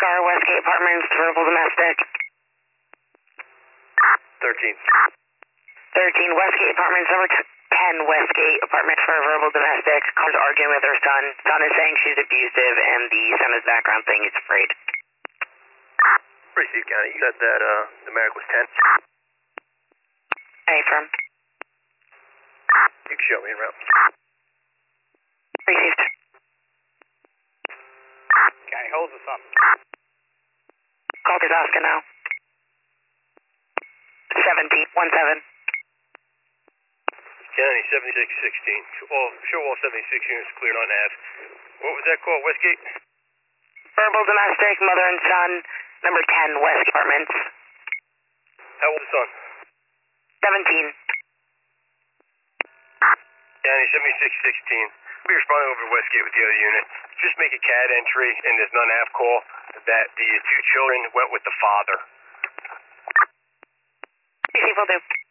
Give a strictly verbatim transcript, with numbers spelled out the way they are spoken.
car, Westgate Apartments, verbal domestic. thirteen. thirteen, Westgate Apartments, number ten, Westgate Apartments for verbal domestic. Car's arguing with her son. Son is saying she's abusive, and the son is background saying he's afraid. Receive County, you said that uh, the Merrick was ten. A firm. You can show me in route. Received. County, hold the son. Call Kazaska now. seventeen, one seven. County, seventy-six sixteen. All, show all seventy-six units cleared on Ave. What was that called, Westgate? Verbal domestic, mother and son, number ten, West Apartments. How old is the son? seventeen. County, seventy-six sixteen. We'll be responding over to Westgate with the other unit. Just make a C A D entry in this non-Av call that the two children went with the father. Receive will do.